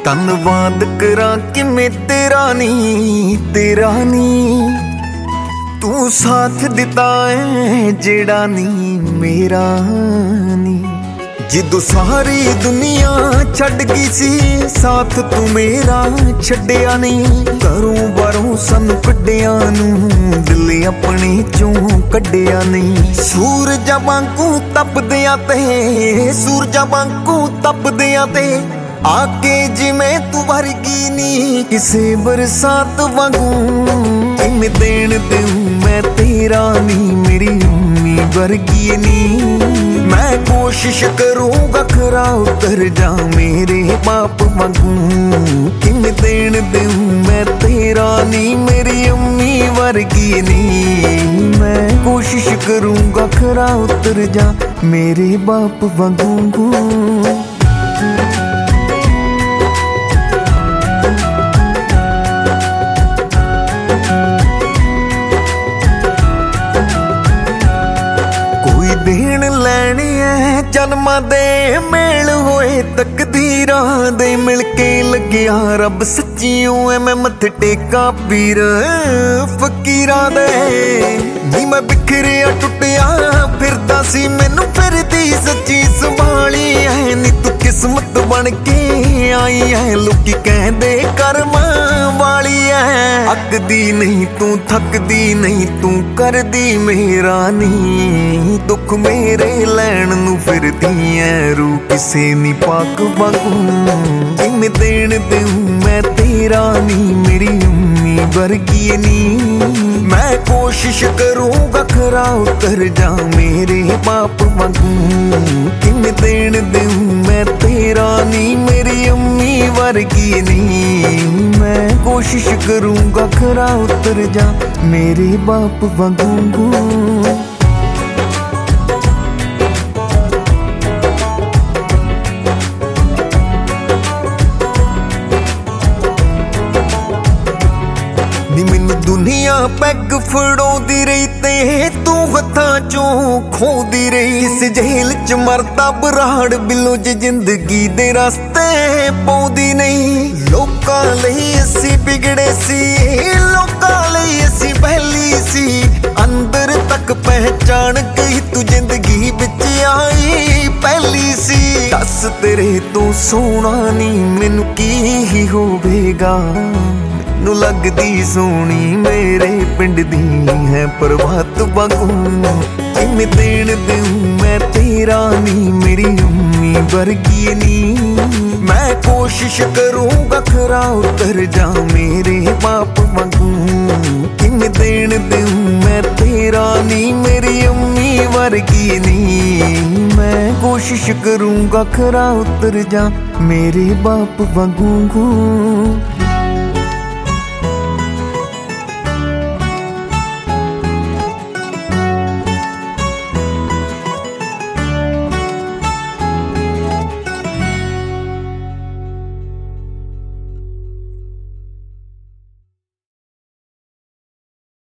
ਧੰਨਵਾਦ ਕਰਾਂ ਕਿਵੇਂ ਤੇਰਾ ਨੀ ਤੂੰ ਸਾਥ ਦਿੱਤਾ ਏ ਜਿਹੜਾ ਨੀ ਮੇਰਾ ਨੀ। ਜਦੋਂ ਸਾਰੀ ਦੁਨੀਆ ਛੱਡ ਗਈ ਸੀ ਸਾਥ ਤੂੰ ਮੇਰਾ ਛੱਡਿਆ ਨਹੀਂ। ਘਰੋਂ ਬਾਹਰੋਂ ਸਾਨੂੰ ਕੱਢਿਆ ਨੂੰ ਦਿਲ ਆਪਣੇ ਚੋਂ ਕੱਢਿਆ ਨਹੀਂ। ਸੂਰਜਾਂ ਵਾਂਗੂ ਤਪਦਿਆਂ ਤੇ ਆਕੇ ਜਿਵੇਂ ਤੂੰ ਵਰਗੀ ਨੀ ਕਿਸੇ ਬਰਸਾਤ ਵਾਂਗੂ। ਕਿਵੇਂ ਦੇਣ ਦੇਊਂ ਮੈਂ ਤੇਰਾ ਨੀ ਮੇਰੀ ਅੰਮੀ ਵਰਗੀ ਨੀ। ਮੈਂ ਕੋਸ਼ਿਸ਼ ਕਰੂੰਗਾ ਖਰਾ ਉਤਰ ਜਾ ਮੇਰੇ ਬਾਪ ਵਾਂਗੂ। ਕਿਵੇਂ ਦੇਣ ਦੇਊਂ ਮੈਂ ਤੇਰਾ ਨੀ ਮੇਰੀ ਅੰਮੀ ਵਰਗੀ ਨੀ। ਮੈਂ ਕੋਸ਼ਿਸ਼ ਕਰੂੰਗਾ ਖਰਾ ਉਤਰ ਜਾ ਮੇਰੇ ਬਾਪ ਵਾਂਗੂ। ਦੇਣ ਲੈਣੇ ਐ ਜਨਮਾਂ ਦੇ ਮੇਲ ਹੋਏ ਤਕਦੀਰਾਂ ਦੇ ਮਿਲ ਕੇ ਲੱਗਿਆ ਰੱਬ ਸੱਚੀਓ ਐ ਮੈਂ ਮੱਥੇ ਟੇਕਾਂ ਪੀਰ ਫਕੀਰਾਂ ਦੇ। ਨੀ ਮੈਂ ਬਿਖਰਿਆ ਟੁੱਟਿਆ ਫਿਰਦਾ ਸੀ ਮੈਨੂੰ ਫਿਰਦੀ ਸੱਚੀ ਸੰਭਾਲੀ ਐ। ਨੀ ਤੂੰ ਕਿਸਮਤ ਬਣ ਕੇ ਆਈ ਐ ਲੋਕੀ ਕਹਿੰਦੇ ਕਰਮਾਂ ਵਾਲੀ ਐ। ਅੱਕਦੀ ਨਹੀਂ ਤੂੰ ਥੱਕਦੀ ਨਹੀਂ ਤੂੰ ਕਰਦੀ ਮੇਰਾ ਨੀ। ਦੁੱਖ ਮੇਰੇ ਲੈਣ ਨੂੰ ਫਿਰਦੀ ਐ ਰੂ ਕਿਸੇ ਨੀ ਪਾਕ ਵਾਂਗੂ। ਕਿਵੇਂ ਦੇਣ ਦੇਊਂ ਮੈਂ ਤੇਰਾ ਨੀ ਮੇਰੀ ਅੰਮੀ ਵਰਗੀ ਨੀ। ਮੈਂ ਕੋਸ਼ਿਸ਼ ਕਰੂੰਗਾ ਖਰਾ ਉਤਰ ਜਾ ਮੇਰੇ ਬਾਪ ਵਾਂਗੂ। ਕਿਵੇਂ ਦੇਣ ਦੇਊਂ ਮੈਂ ਤੇਰਾ ਨੀ ਮੇਰੀ ਅੰਮੀ ਵਰਗੀ ਨੀ। ਮੈਂ ਕੋਸ਼ਿਸ਼ ਕਰੂੰਗਾ ਖਰਾ ਉਤਰ ਜਾ ਮੇਰੇ ਬਾਪ ਵਾਂਗੂ। ਨੀ ਮੈਨੂੰ ਦੁਨੀਆ ਪੈਗ ਫੜਾਉਂਦੀ ਰਹੀ ਤੇ ਤੂੰ ਹੱਥਾਂ ਚੋਂ ਖੋਦੀ ਰਹੀ। ਇਸ ਜੇਲ੍ਹ ਚ ਮਰਦਾ ਬਰਾੜ ਬਿੱਲੋ ਜੇ ਜ਼ਿੰਦਗੀ ਦੇ ਰਸਤੇ ਪਾਉਂਦੀ ਨਹੀਂ। ਲੋਕਾਂ ਲਈ ਅਸੀਂ ਵਿਗੜੇ ਸੀ ਲੋਕਾਂ ਲਈ ਅਸੀਂ ਪਹਿਲੀ ਸੀ। ਅੰਦਰ ਤੱਕ ਪਹਿਚਾਣ ਗਈ ਤੂੰ ਜ਼ਿੰਦਗੀ ਵਿੱਚ ਆਈ ਪਹਿਲੀ ਸੀ। ਦੱਸ ਤੇਰੇ ਤੋਂ ਸੋਹਣਾ ਨੀ ਮੈਨੂੰ ਕੀ ਹੋਵੇਗਾ। ਨੂੰ ਲੱਗਦੀ ਸੋਹਣੀ ਮੇਰੇ ਪਿੰਡ ਦੀ ਹੈ ਪ੍ਰਭਾਤ ਵਾਂਗੂ। ਕਿਵੇਂ ਦੇਣ ਦੇਊਂ ਮੈਂ ਤੇਰਾ ਨੀ ਮੇਰੀ ਅੰਮੀ ਵਰਗੀ ਨੀ। ਮੈਂ ਕੋਸ਼ਿਸ਼ ਕਰੂੰਗਾ ਖਰਾ ਉਤਰ ਜਾ ਮੇਰੇ ਬਾਪ ਵਾਂਗੂ। ਕਿਵੇਂ ਦੇਣ ਦੇਊਂ ਮੈਂ ਤੇਰਾ ਨੀ ਮੇਰੀ ਅੰਮੀ ਵਰਗੀ ਨੀ। ਮੈਂ ਕੋਸ਼ਿਸ਼ ਕਰੂੰਗਾ ਖਰਾ ਉਤਰ ਜਾ ਮੇਰੇ ਬਾਪ ਵਾਂਗੂ।